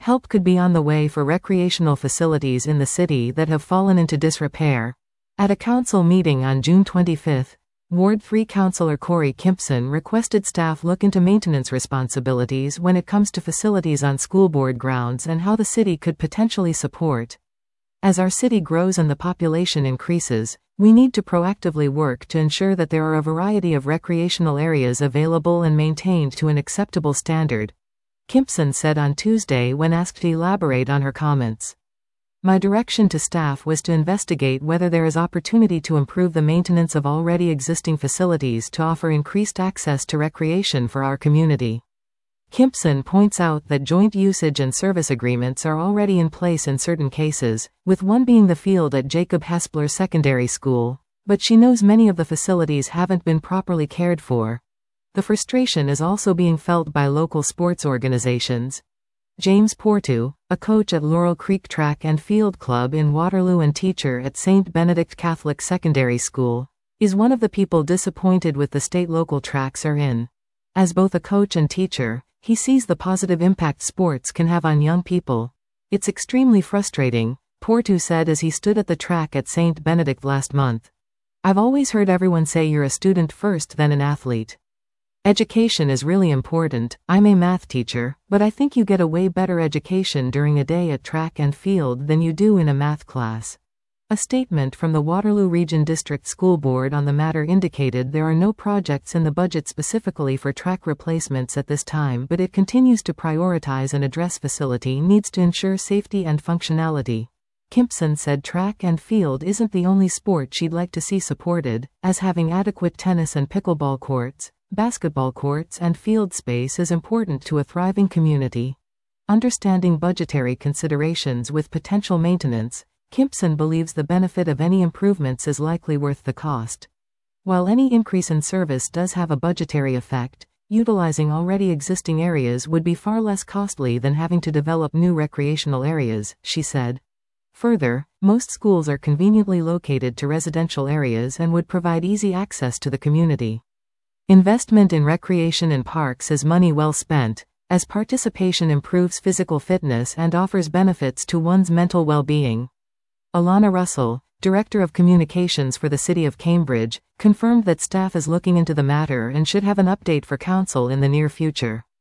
Help could be on the way for recreational facilities in the city that have fallen into disrepair. At a council meeting on June 25, Ward 3 Councillor Corey Kimpson requested staff look into maintenance responsibilities when it comes to facilities on school board grounds and how the city could potentially support. As our city grows and the population increases, we need to proactively work to ensure that there are a variety of recreational areas available and maintained to an acceptable standard, Kimpson said on Tuesday when asked to elaborate on her comments. My direction to staff was to investigate whether there is opportunity to improve the maintenance of already existing facilities to offer increased access to recreation for our community. Kimpson points out that joint usage and service agreements are already in place in certain cases, with one being the field at Jacob Hespler Secondary School, but she knows many of the facilities haven't been properly cared for. The frustration is also being felt by local sports organizations. James Portu, a coach at Laurel Creek Track and Field Club in Waterloo and teacher at St. Benedict Catholic Secondary School, is one of the people disappointed with the state local tracks are in. As both a coach and teacher, he sees the positive impact sports can have on young people. It's extremely frustrating, Portu said as he stood at the track at St. Benedict last month. I've always heard everyone say you're a student first, then an athlete. Education is really important. I'm a math teacher, but I think you get a way better education during a day at track and field than you do in a math class. A statement from the Waterloo Region District School Board on the matter indicated there are no projects in the budget specifically for track replacements at this time, but it continues to prioritize and address facility needs to ensure safety and functionality. Kimpson said track and field isn't the only sport she'd like to see supported, as having adequate tennis and pickleball courts, basketball courts and field space is important to a thriving community. Understanding budgetary considerations with potential maintenance, Kimpson believes the benefit of any improvements is likely worth the cost. While any increase in service does have a budgetary effect, utilizing already existing areas would be far less costly than having to develop new recreational areas, she said. Further, most schools are conveniently located to residential areas and would provide easy access to the community. Investment in recreation and parks is money well spent, as participation improves physical fitness and offers benefits to one's mental well-being. Alana Russell, Director of Communications for the City of Cambridge, confirmed that staff is looking into the matter and should have an update for Council in the near future.